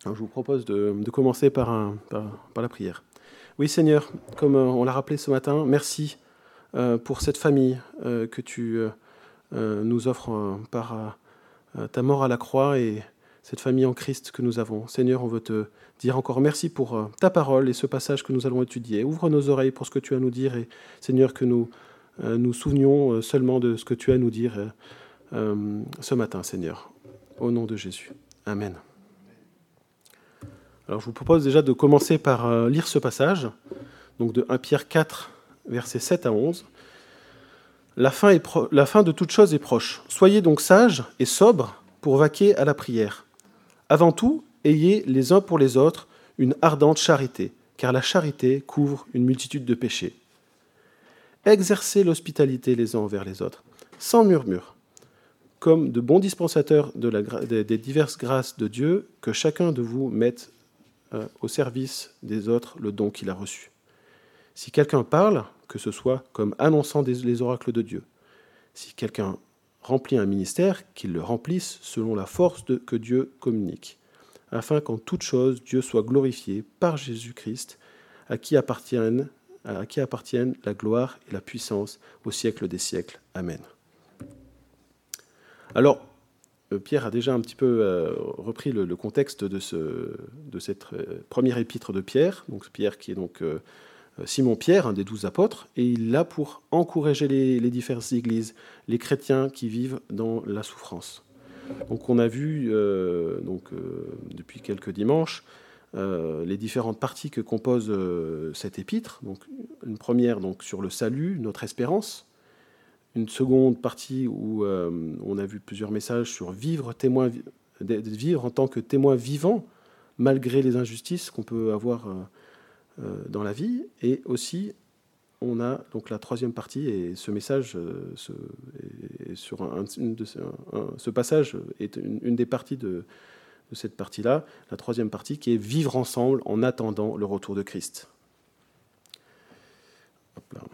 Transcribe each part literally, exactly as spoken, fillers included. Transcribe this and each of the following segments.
Alors, je vous propose de, de commencer par, un, par, par la prière. Oui, Seigneur, comme on l'a rappelé ce matin, merci euh, pour cette famille euh, que tu euh, nous offres euh, par euh, ta mort à la croix et cette famille en Christ que nous avons. Seigneur, on veut te dire encore merci pour euh, ta parole et ce passage que nous allons étudier. Ouvre nos oreilles pour ce que tu as à nous dire et Seigneur, que nous euh, nous souvenions seulement de ce que tu as à nous dire euh, euh, ce matin, Seigneur. Au nom de Jésus. Amen. Alors, je vous propose déjà de commencer par euh, lire ce passage, donc de premier Pierre quatre, versets sept à onze. La fin, est pro- la fin de toute chose est proche. Soyez donc sages et sobres pour vaquer à la prière. Avant tout, ayez les uns pour les autres une ardente charité, car la charité couvre une multitude de péchés. Exercez l'hospitalité les uns envers les autres, sans murmure, comme de bons dispensateurs de la gra- des, des diverses grâces de Dieu, que chacun de vous mette euh, au service des autres le don qu'il a reçu. Si quelqu'un parle, que ce soit comme annonçant des, les oracles de Dieu. Si quelqu'un remplit un ministère, qu'il le remplisse selon la force de, que Dieu communique, afin qu'en toute chose, Dieu soit glorifié par Jésus-Christ, à qui appartiennent, à qui appartiennent la gloire et la puissance au siècle des siècles. Amen. Alors, Pierre a déjà un petit peu euh, repris le, le contexte de, ce, de cette euh, première épître de Pierre, donc Pierre qui est donc euh, Simon-Pierre, un des douze apôtres, et il est là pour encourager les, les diverses églises, les chrétiens qui vivent dans la souffrance. Donc on a vu euh, donc, euh, depuis quelques dimanches euh, les différentes parties que compose euh, cette épître. Donc, une première donc, sur le salut, notre espérance. Une seconde partie où euh, on a vu plusieurs messages sur vivre, témoin, vivre en tant que témoin vivant, malgré les injustices qu'on peut avoir euh, euh, dans la vie. Et aussi, on a donc la troisième partie, et ce message, euh, ce, est sur un, une de, un, un, ce passage est une, une des parties de, de cette partie-là, la troisième partie qui est vivre ensemble en attendant le retour de Christ. Hop là.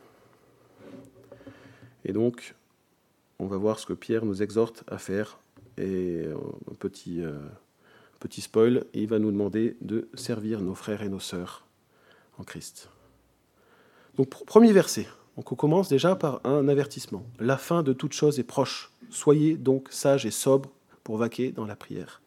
Et donc, on va voir ce que Pierre nous exhorte à faire. Et un petit, euh, petit spoil, il va nous demander de servir nos frères et nos sœurs en Christ. Donc, premier verset. Donc, on commence déjà par un avertissement. La fin de toute chose est proche. Soyez donc sages et sobres pour vaquer dans la prière.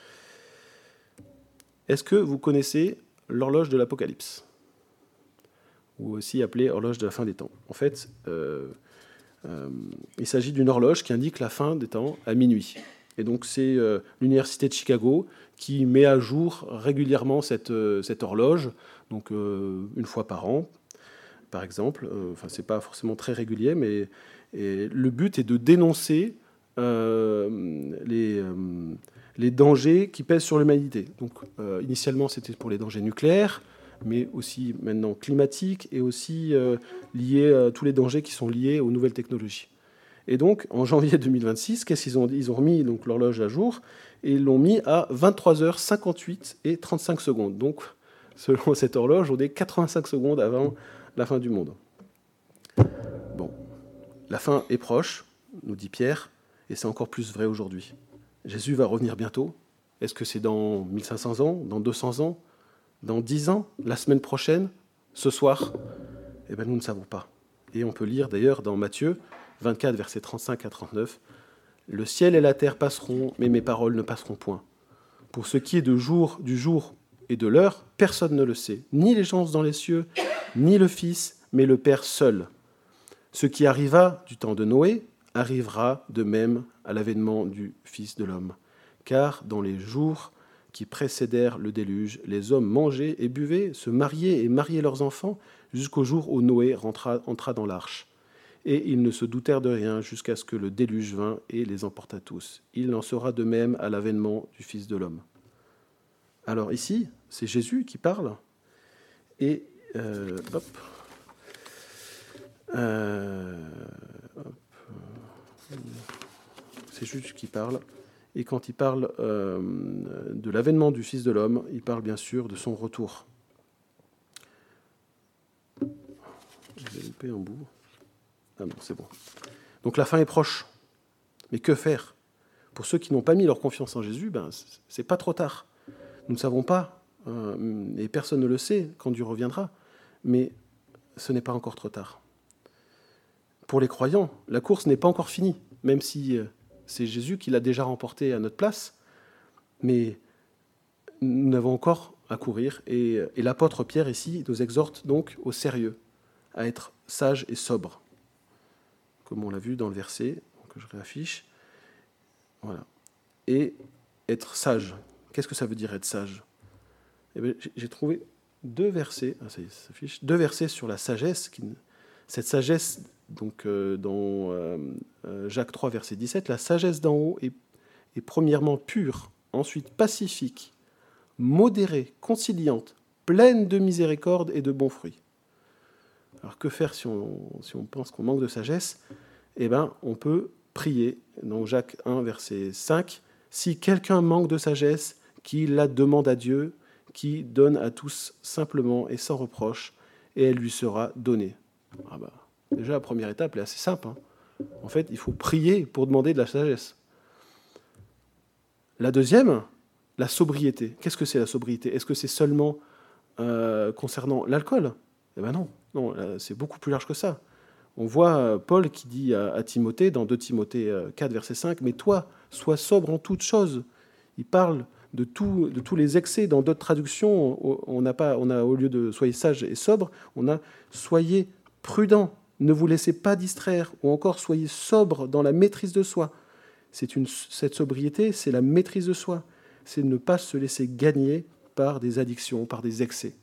Est-ce que vous connaissez l'horloge de l'Apocalypse, ou aussi appelée horloge de la fin des temps? En fait, euh, euh, il s'agit d'une horloge qui indique la fin des temps à minuit. Et donc, c'est euh, l'Université de Chicago qui met à jour régulièrement cette, euh, cette horloge, donc euh, une fois par an, par exemple. Euh, enfin, c'est pas forcément très régulier, mais et le but est de dénoncer euh, les, euh, les dangers qui pèsent sur l'humanité. Donc, euh, initialement, c'était pour les dangers nucléaires, mais aussi maintenant climatiques et aussi euh, liés à tous les dangers qui sont liés aux nouvelles technologies. Et donc, en janvier deux mille vingt-six, qu'est-ce qu'ils ont dit? Ils ont remis donc, l'horloge à jour et ils l'ont mis à vingt-trois heures cinquante-huit et trente-cinq secondes. Donc, selon cette horloge, on est quatre-vingt-cinq secondes avant la fin du monde. Bon, la fin est proche, nous dit Pierre, et c'est encore plus vrai aujourd'hui. Jésus va revenir bientôt. Est-ce que c'est dans mille cinq cents ans, dans deux cents ans, dans dix ans, la semaine prochaine, ce soir? Eh bien, nous ne savons pas. Et on peut lire d'ailleurs dans Matthieu vingt-quatre, versets trente-cinq à trente-neuf, « Le ciel et la terre passeront, mais mes paroles ne passeront point. Pour ce qui est de jour, du jour et de l'heure, personne ne le sait, ni les gens dans les cieux, ni le Fils, mais le Père seul. Ce qui arriva du temps de Noé arrivera de même à l'avènement du Fils de l'homme. Car dans les jours qui précédèrent le déluge, les hommes mangeaient et buvaient, se mariaient et mariaient leurs enfants, jusqu'au jour où Noé rentra, entra dans l'arche. Et ils ne se doutèrent de rien jusqu'à ce que le déluge vint et les emporta tous. Il en sera de même à l'avènement du Fils de l'homme. » Alors ici, c'est Jésus qui parle. Et euh, hop, euh, hop, c'est Jésus qui parle. Et quand il parle euh, de l'avènement du Fils de l'homme, il parle bien sûr de son retour. J'ai loupé un bout. Ah non, c'est bon. Donc la fin est proche. Mais que faire? Pour ceux qui n'ont pas mis leur confiance en Jésus, ben, c'est pas trop tard. Nous ne savons pas, euh, et personne ne le sait quand Dieu reviendra, mais ce n'est pas encore trop tard. Pour les croyants, la course n'est pas encore finie, même si euh, c'est Jésus qui l'a déjà remportée à notre place, mais nous n'avons encore à courir, et, et l'apôtre Pierre ici nous exhorte donc au sérieux, à être sage et sobre, comme on l'a vu dans le verset que je réaffiche. Voilà. Et être sage. Qu'est-ce que ça veut dire être sage ? Eh bien, j'ai trouvé deux versets, ah, ça y est, ça s'affiche, deux versets sur la sagesse. Qui, cette sagesse, donc euh, dans euh, euh, Jacques trois, verset dix-sept, la sagesse d'en haut est, est premièrement pure, ensuite pacifique, modérée, conciliante, pleine de miséricorde et de bons fruits. Alors que faire si on, si on pense qu'on manque de sagesse ? Eh bien, on peut prier, dans Jacques un, verset cinq, « Si quelqu'un manque de sagesse, qu'il la demande à Dieu, qui donne à tous simplement et sans reproche, et elle lui sera donnée. » Ah bah, déjà, la première étape est assez simple. Hein. En fait, il faut prier pour demander de la sagesse. La deuxième, la sobriété. Qu'est-ce que c'est la sobriété ? Est-ce que c'est seulement euh, concernant l'alcool ? Eh bien non, non, c'est beaucoup plus large que ça. On voit Paul qui dit à Timothée, dans deux Timothée quatre, verset cinq, « Mais toi, sois sobre en toutes choses. » Il parle de, tout, de tous les excès. Dans d'autres traductions, on n'a pas, on a, au lieu de « soyez sage et sobre », on a « soyez prudent, ne vous laissez pas distraire » ou encore « soyez sobre dans la maîtrise de soi ». C'est une, cette sobriété, c'est la maîtrise de soi. C'est ne pas se laisser gagner par des addictions, par des excès.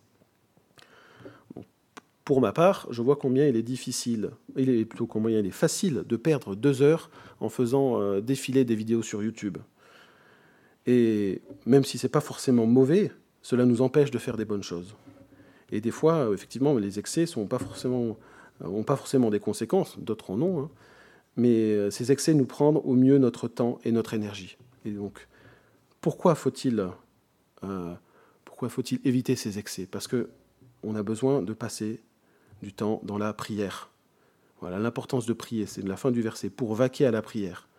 Pour ma part, je vois combien il est difficile, il est plutôt combien il est facile de perdre deux heures en faisant euh, défiler des vidéos sur YouTube. Et même si ce n'est pas forcément mauvais, cela nous empêche de faire des bonnes choses. Et des fois, effectivement, les excès n'ont pas forcément, ont pas forcément des conséquences, d'autres en ont, hein, mais ces excès nous prennent au mieux notre temps et notre énergie. Et donc, pourquoi faut-il, euh, pourquoi faut-il éviter ces excès ? Parce qu'on a besoin de passer du temps dans la prière. Voilà l'importance de prier, c'est de la fin du verset, pour vaquer à la prière.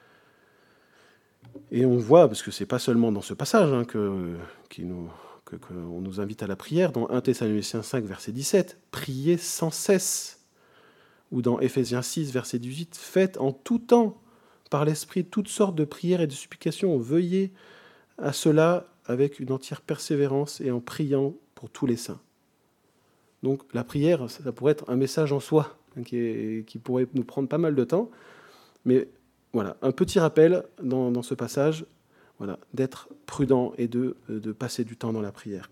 Et on voit, parce que ce n'est pas seulement dans ce passage hein, que, qui nous, que, que on nous invite à la prière, dans un Thessaloniciens cinq, verset dix-sept, « Priez sans cesse », ou dans Éphésiens six, verset dix-huit, « Faites en tout temps, par l'Esprit, toutes sortes de prières et de supplications, veuillez à cela avec une entière persévérance et en priant pour tous les saints. » Donc la prière, ça pourrait être un message en soi, hein, qui, est, qui pourrait nous prendre pas mal de temps. Mais voilà, un petit rappel dans, dans ce passage, voilà, d'être prudent et de, de passer du temps dans la prière.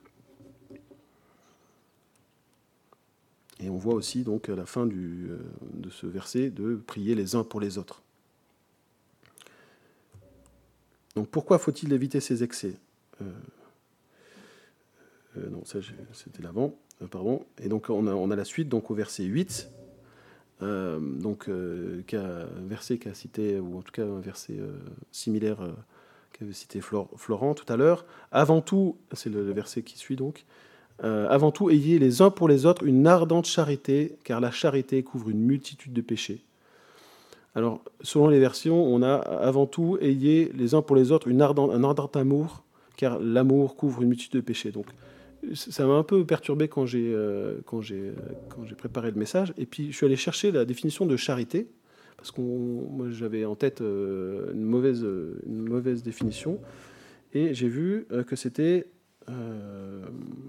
Et on voit aussi donc à la fin du, de ce verset de prier les uns pour les autres. Donc pourquoi faut-il éviter ces excès ? euh, euh, Non, ça c'était l'avant. Pardon. Et donc on a, on a la suite donc au verset huit, euh, donc euh, qu'a, verset qu'a cité, ou en tout cas un verset euh, similaire euh, qu'avait cité Flor, Florent tout à l'heure. Avant tout, c'est le, le verset qui suit donc, euh, avant tout, ayez les uns pour les autres une ardente charité, car la charité couvre une multitude de péchés. Alors, selon les versions, on a avant tout, ayez les uns pour les autres une ardente, un ardent amour, car l'amour couvre une multitude de péchés. Donc, ça m'a un peu perturbé quand j'ai, euh, quand, j'ai, quand j'ai préparé le message. Et puis, je suis allé chercher la définition de charité, parce que moi, j'avais en tête euh, une, mauvaise, une mauvaise définition. Et j'ai vu euh, que c'était euh,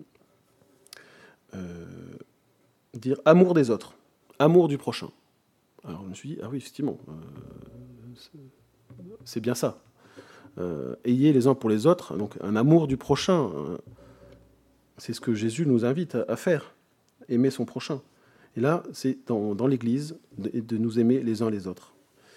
euh, dire amour des autres, amour du prochain. Alors, je me suis dit, ah oui, effectivement, euh, c'est, c'est bien ça. Euh, ayez les uns pour les autres, donc un amour du prochain. Hein. C'est ce que Jésus nous invite à faire, aimer son prochain. Et là, c'est dans, dans l'Église de, de nous aimer les uns les autres.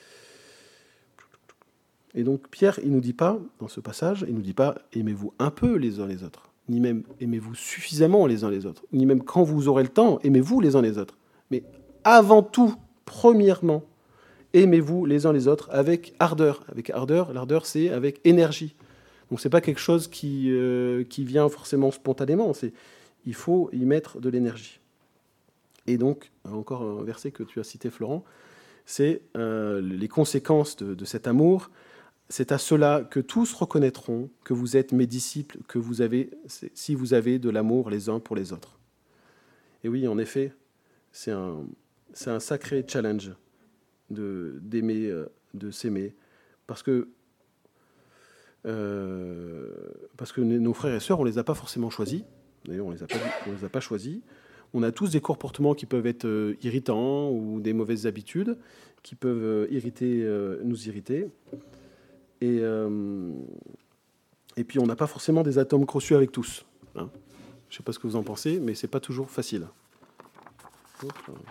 Et donc Pierre, il ne nous dit pas, dans ce passage, il ne nous dit pas « aimez-vous un peu les uns les autres », ni même « aimez-vous suffisamment les uns les autres », ni même « quand vous aurez le temps, aimez-vous les uns les autres ». Mais avant tout, premièrement, aimez-vous les uns les autres avec ardeur. Avec ardeur, l'ardeur, c'est avec énergie. Donc ce n'est pas quelque chose qui, euh, qui vient forcément spontanément, c'est, il faut y mettre de l'énergie. Et donc, encore un verset que tu as cité, Florent, c'est euh, les conséquences de, de cet amour. c'est à cela que tous reconnaîtront que vous êtes mes disciples, que vous avez, si vous avez de l'amour les uns pour les autres. Et oui, en effet, c'est un, c'est un sacré challenge de, d'aimer, de s'aimer, parce que, euh, parce que nos frères et sœurs, on ne les a pas forcément choisis. D'ailleurs, on ne les a pas, on les a pas choisis. On a tous des comportements qui peuvent être euh, irritants ou des mauvaises habitudes qui peuvent euh, irriter, euh, nous irriter. Et, euh, et puis, on n'a pas forcément des atomes crochus avec tous. Hein. Je ne sais pas ce que vous en pensez, mais ce n'est pas toujours facile. Hop.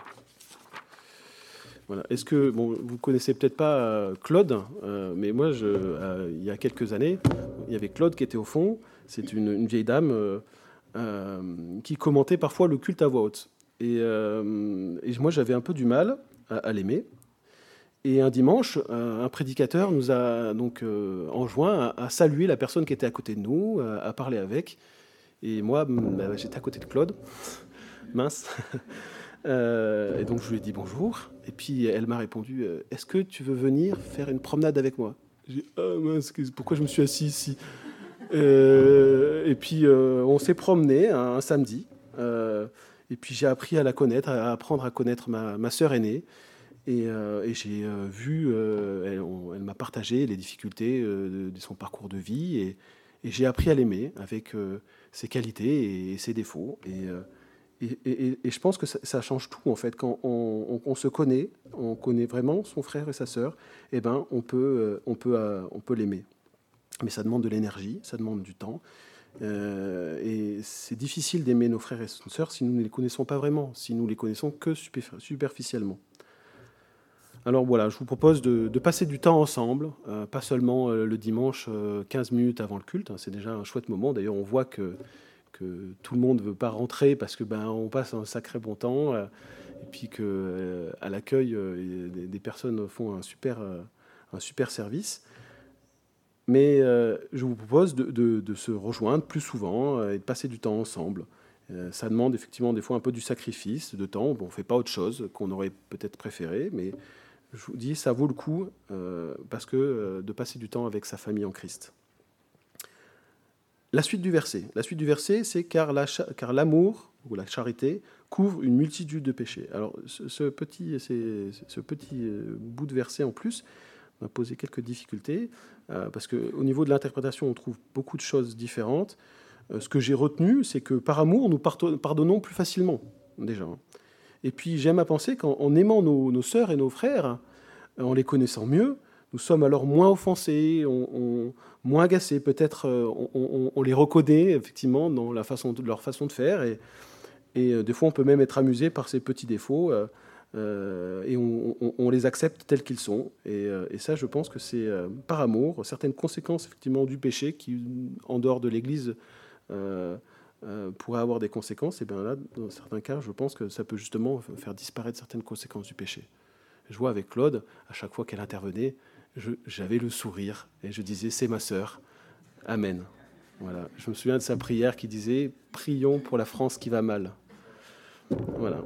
Voilà. Est-ce que bon, vous connaissez peut-être pas euh, Claude, euh, mais moi, je, euh, il y a quelques années, il y avait Claude qui était au fond. C'est une, une vieille dame euh, euh, qui commentait parfois le culte à voix haute. Et, euh, et moi, j'avais un peu du mal à, à l'aimer. Et un dimanche, un prédicateur nous a donc euh, enjoint à, à saluer la personne qui était à côté de nous, à, à parler avec. Et moi, bah, j'étais à côté de Claude, mince. euh, et donc je lui ai dit bonjour. Et puis elle m'a répondu euh, est-ce que tu veux venir faire une promenade avec moi? J'ai dit ah mince, pourquoi je me suis assis ici? euh, Et puis euh, on s'est promené un, un samedi. Euh, et puis j'ai appris à la connaître, à apprendre à connaître ma, ma sœur aînée. Et, euh, et j'ai euh, vu, euh, elle, on, elle m'a partagé les difficultés euh, de, de son parcours de vie, et, et j'ai appris à l'aimer avec euh, ses qualités et, et ses défauts. Et, euh, et, et, et je pense que ça, ça change tout en fait. Quand on, on, on se connaît, on connaît vraiment son frère et sa sœur, eh ben on peut, euh, on peut, euh, on peut l'aimer. Mais ça demande de l'énergie, ça demande du temps. Euh, et c'est difficile d'aimer nos frères et nos sœurs si nous ne les connaissons pas vraiment, si nous les connaissons que superficiellement. Alors voilà, je vous propose de, de passer du temps ensemble, euh, pas seulement euh, le dimanche, euh, quinze minutes avant le culte, hein, c'est déjà un chouette moment. D'ailleurs, on voit que, que tout le monde ne veut pas rentrer parce que ben, on passe un sacré bon temps, euh, et puis qu'à euh, l'accueil, euh, des, des personnes font un super, euh, un super service. Mais euh, je vous propose de, de, de se rejoindre plus souvent euh, et de passer du temps ensemble. Euh, ça demande effectivement des fois un peu du sacrifice de temps. Bon, on ne fait pas autre chose qu'on aurait peut-être préféré, mais je vous dis, ça vaut le coup euh, parce que euh, de passer du temps avec sa famille en Christ. La suite du verset. La suite du verset, c'est car, la, car l'amour ou la charité couvre une multitude de péchés. Alors, ce, ce petit, ce petit bout de verset en plus m'a posé quelques difficultés euh, parce qu'au niveau de l'interprétation, on trouve beaucoup de choses différentes. Euh, ce que j'ai retenu, c'est que par amour, nous pardonnons plus facilement, déjà. Et puis j'aime à penser qu'en aimant nos, nos sœurs et nos frères, en les connaissant mieux, nous sommes alors moins offensés, on, on, moins agacés. Peut-être on, on, on les reconnaît effectivement dans la façon de, leur façon de faire. Et, et des fois, on peut même être amusé par ces petits défauts euh, et on, on, on les accepte tels qu'ils sont. Et, et ça, je pense que c'est euh, par amour, certaines conséquences effectivement du péché qui, en dehors de l'Église, euh, Euh, pourrait avoir des conséquences, et bien là, dans certains cas, je pense que ça peut justement faire disparaître certaines conséquences du péché. Je vois avec Claude, à chaque fois qu'elle intervenait, je, j'avais le sourire et je disais, c'est ma sœur, amen. Voilà. Je me souviens de sa prière qui disait, prions pour la France qui va mal. Voilà.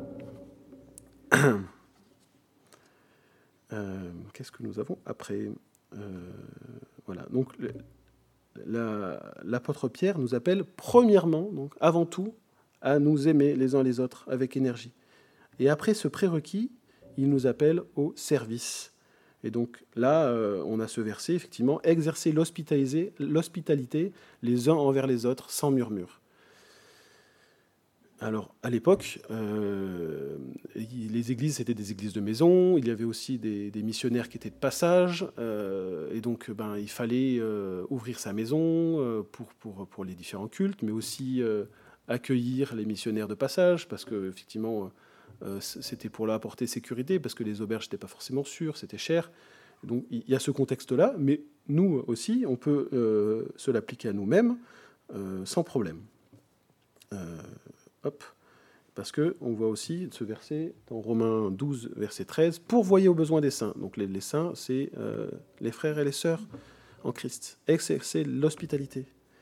Euh, qu'est-ce que nous avons après euh, Voilà. Donc, le, La, l'apôtre Pierre nous appelle premièrement, donc avant tout, à nous aimer les uns les autres avec énergie. Et après ce prérequis, il nous appelle au service. Et donc là, euh, on a ce verset, effectivement, exercer l'hospitalité les uns envers les autres sans murmure. Alors, à l'époque, euh, les églises, c'était des églises de maison. Il y avait aussi des, des missionnaires qui étaient de passage. Euh, et donc, ben, il fallait euh, ouvrir sa maison euh, pour, pour, pour les différents cultes, mais aussi euh, accueillir les missionnaires de passage, parce qu'effectivement, euh, c'était pour leur apporter sécurité, parce que les auberges n'étaient pas forcément sûres, c'était cher. Donc, il y a ce contexte-là, mais nous aussi, on peut euh, se l'appliquer à nous-mêmes euh, sans problème. Euh, Hop, parce qu'on voit aussi ce verset dans Romains douze, verset treize, « Pourvoyez aux besoins des saints ». Donc les, les saints, c'est euh, les frères et les sœurs en Christ. Exercer l'hospitalité.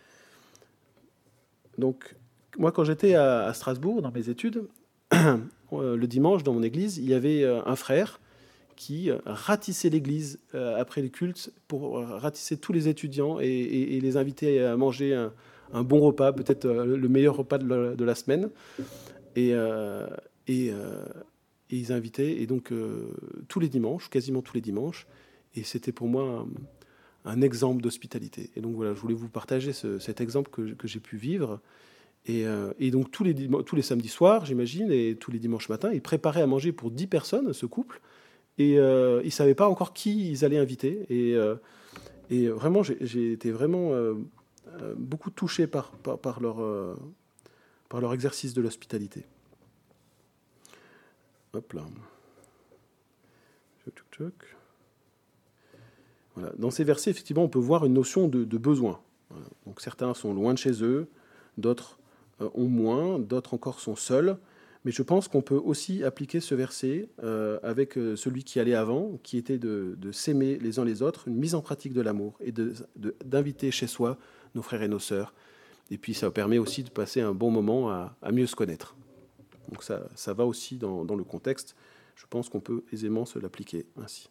Donc, moi, quand j'étais à, à Strasbourg, dans mes études, le dimanche, dans mon église, il y avait un frère qui ratissaient l'église euh, après les cultes pour ratisser tous les étudiants et, et, et les inviter à manger un, un bon repas, peut-être euh, le meilleur repas de la, de la semaine. Et, euh, et, euh, et ils invitaient, et donc euh, tous les dimanches, quasiment tous les dimanches, et c'était pour moi un, un exemple d'hospitalité. Et donc voilà, je voulais vous partager ce, cet exemple que, que j'ai pu vivre. Et, euh, et donc tous les, tous les samedis soirs, j'imagine, et tous les dimanches matins, ils préparaient à manger pour dix personnes, ce couple, et euh, ils ne savaient pas encore qui ils allaient inviter. Et, euh, et vraiment, j'ai, j'ai été vraiment euh, euh, beaucoup touché par, par, par, leur, euh, par leur exercice de l'hospitalité. Hop là. Voilà. Dans ces versets, effectivement, on peut voir une notion de, de besoin. Voilà. Donc certains sont loin de chez eux, d'autres euh, ont moins, d'autres encore sont seuls. Mais je pense qu'on peut aussi appliquer ce verset euh, avec euh, celui qui allait avant, qui était de, de s'aimer les uns les autres, une mise en pratique de l'amour et de, de, d'inviter chez soi nos frères et nos sœurs. Et puis ça permet aussi de passer un bon moment à, à mieux se connaître. Donc ça, ça va aussi dans, dans le contexte. Je pense qu'on peut aisément se l'appliquer ainsi.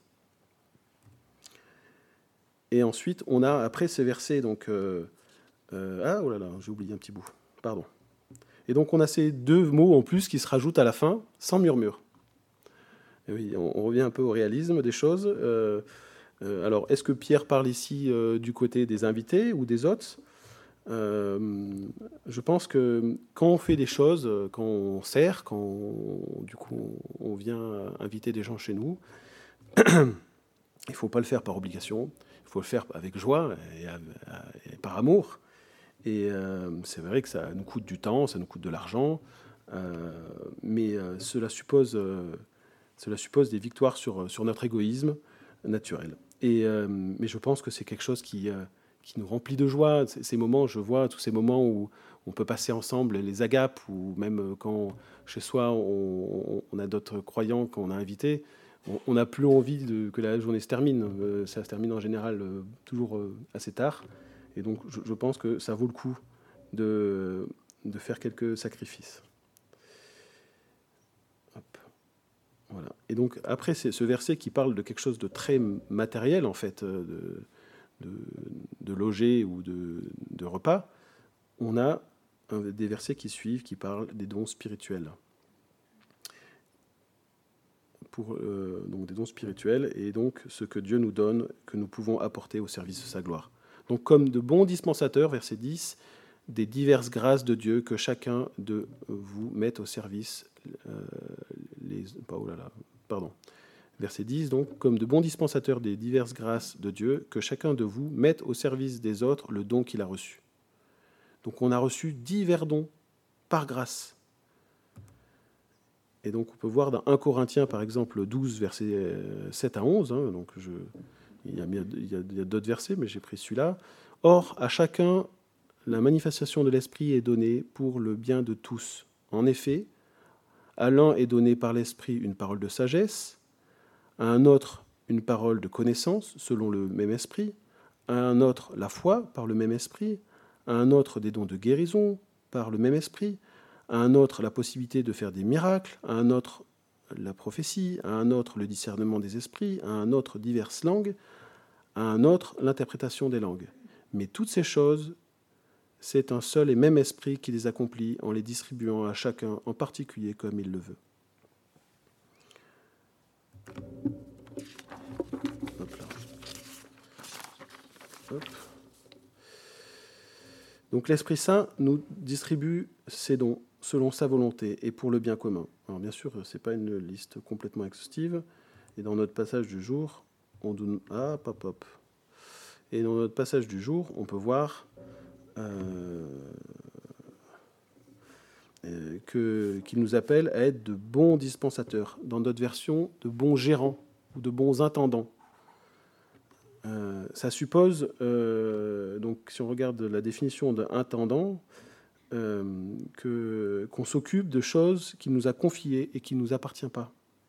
Et ensuite, on a, après ces versets, donc... Euh, euh, ah, oh là là, j'ai oublié un petit bout. Pardon. Et donc on a ces deux mots en plus qui se rajoutent à la fin, sans murmure. Et oui, on, on revient un peu au réalisme des choses. Euh, euh, alors, est-ce que Pierre parle ici euh, du côté des invités ou des hôtes ? euh, Je pense que quand on fait des choses, quand on sert, quand on, du coup on vient inviter des gens chez nous, il ne faut pas le faire par obligation, il faut le faire avec joie et, à, à, et par amour. Et euh, c'est vrai que ça nous coûte du temps, ça nous coûte de l'argent, euh, mais euh, cela, suppose, euh, cela suppose des victoires sur, sur notre égoïsme naturel. Et, euh, mais je pense que c'est quelque chose qui, euh, qui nous remplit de joie. Ces moments, je vois tous ces moments où on peut passer ensemble les agapes, ou même quand chez soi on, on a d'autres croyants qu'on a invités, on n'a plus envie de, que la journée se termine. Euh, ça se termine en général euh, toujours euh, assez tard. Et donc, je, je pense que ça vaut le coup de, de faire quelques sacrifices. Hop. Voilà. Et donc, après, c'est ce verset qui parle de quelque chose de très matériel, en fait, de, de, de loger ou de, de repas. On a un, des versets qui suivent qui parlent des dons spirituels. Pour, euh, donc des dons spirituels, et donc ce que Dieu nous donne, que nous pouvons apporter au service de sa gloire. Donc comme de bons dispensateurs, verset dix, des diverses grâces de Dieu que chacun de vous mette au service, euh, les, oh là là, pardon, verset dix, donc comme de bons dispensateurs des diverses grâces de Dieu, que chacun de vous mette au service des autres le don qu'il a reçu. Donc on a reçu divers dons par grâce. Et donc on peut voir dans un Corinthiens, par exemple, douze, versets sept à onze, hein, donc je, il y a, il y a, il y a d'autres versets, mais j'ai pris celui-là. Or, à chacun, la manifestation de l'Esprit est donnée pour le bien de tous. En effet, à l'un est donnée par l'Esprit une parole de sagesse, à un autre une parole de connaissance, selon le même Esprit, à un autre la foi, par le même Esprit, à un autre des dons de guérison, par le même Esprit, à un autre la possibilité de faire des miracles, à un autre la prophétie, à un autre le discernement des esprits, à un autre diverses langues, à un autre l'interprétation des langues. Mais toutes ces choses, c'est un seul et même esprit qui les accomplit en les distribuant à chacun en particulier comme il le veut. Hop là. Hop. Donc l'Esprit Saint nous distribue ses dons selon sa volonté et pour le bien commun. Alors bien sûr, ce n'est pas une liste complètement exhaustive. Et dans notre passage du jour, on donne... Ah, pop, pop. Et dans notre passage du jour, on peut voir euh, euh, que, qu'il nous appelle à être de bons dispensateurs. Dans notre version, de bons gérants ou de bons intendants. Euh, ça suppose, euh, donc si on regarde la définition d'intendant, euh, que, qu'on s'occupe de choses qu'il nous a confiées et qui ne nous appartiennent pas.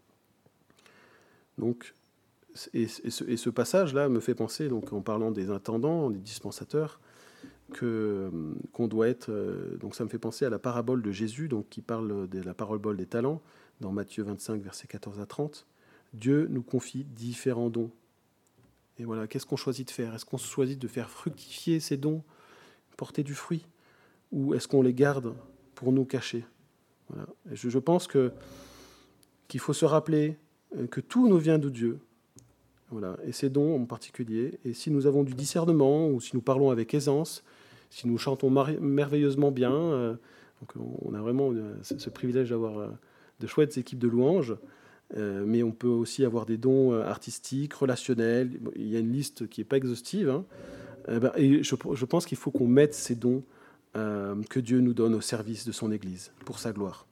Donc, et, et, ce, et ce passage-là me fait penser, donc, en parlant des intendants, des dispensateurs, que, qu'on doit être... Euh, donc ça me fait penser à la parabole de Jésus, donc, qui parle de la parabole des talents, dans Matthieu vingt-cinq, versets quatorze à trente. Dieu nous confie différents dons. Et voilà, qu'est-ce qu'on choisit de faire? Est-ce qu'on choisit de faire fructifier ces dons, porter du fruit, ou est-ce qu'on les garde pour nous cacher? Voilà. Et je, je pense que, qu'il faut se rappeler que tout nous vient de Dieu. Voilà. Et ces dons en particulier. Et si nous avons du discernement, ou si nous parlons avec aisance, si nous chantons mar- merveilleusement bien, euh, donc on a vraiment euh, ce, ce privilège d'avoir euh, de chouettes équipes de louanges, euh, mais on peut aussi avoir des dons euh, artistiques, relationnels. Il y a une liste qui n'est pas exhaustive. Hein. Euh, ben, et je, je pense qu'il faut qu'on mette ces dons euh, que Dieu nous donne au service de son Église, pour sa gloire.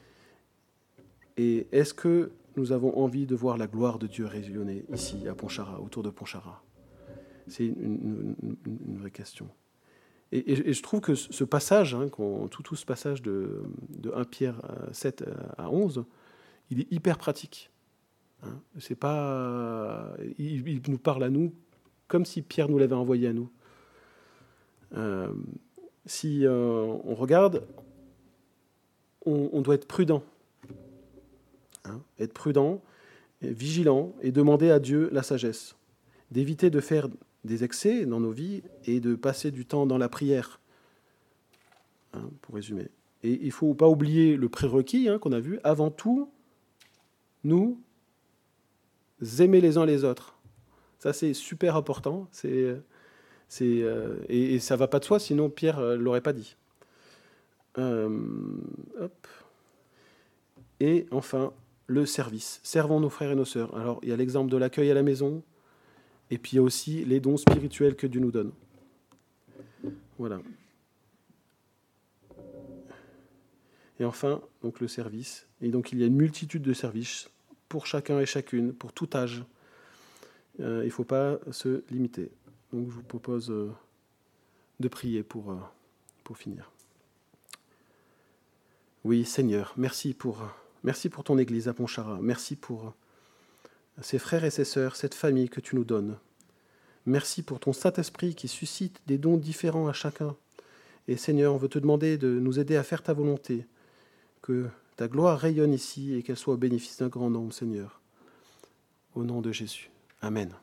Et est-ce que nous avons envie de voir la gloire de Dieu rayonner ici, à Pontcharra, autour de Pontcharra? C'est une, une, une vraie question. Et, et, et je trouve que ce passage, hein, tout, tout ce passage de, de premier Pierre sept à onze, il est hyper pratique. Hein. C'est pas, il, il nous parle à nous comme si Pierre nous l'avait envoyé à nous. Euh, si euh, on regarde, on, on doit être prudent. Hein, être prudent, vigilant et demander à Dieu la sagesse. D'éviter de faire des excès dans nos vies et de passer du temps dans la prière, hein, pour résumer. Et il ne faut pas oublier le prérequis hein, qu'on a vu. Avant tout, nous aimer les uns les autres. Ça, c'est super important. C'est, c'est, euh, et, et ça ne va pas de soi, sinon Pierre ne euh, l'aurait pas dit. Euh, hop. Et enfin, le service. Servons nos frères et nos sœurs. Alors, il y a l'exemple de l'accueil à la maison, et puis il y a aussi les dons spirituels que Dieu nous donne. Voilà. Et enfin, donc le service. Et donc il y a une multitude de services pour chacun et chacune, pour tout âge. Euh, il ne faut pas se limiter. Donc je vous propose euh, de prier pour, euh, pour finir. Oui, Seigneur, merci pour, merci pour ton Église à Pontcharra. Merci pour ces frères et ces sœurs, cette famille que tu nous donnes. Merci pour ton Saint-Esprit qui suscite des dons différents à chacun. Et Seigneur, on veut te demander de nous aider à faire ta volonté, que ta gloire rayonne ici et qu'elle soit au bénéfice d'un grand nombre, Seigneur. Au nom de Jésus. Amen.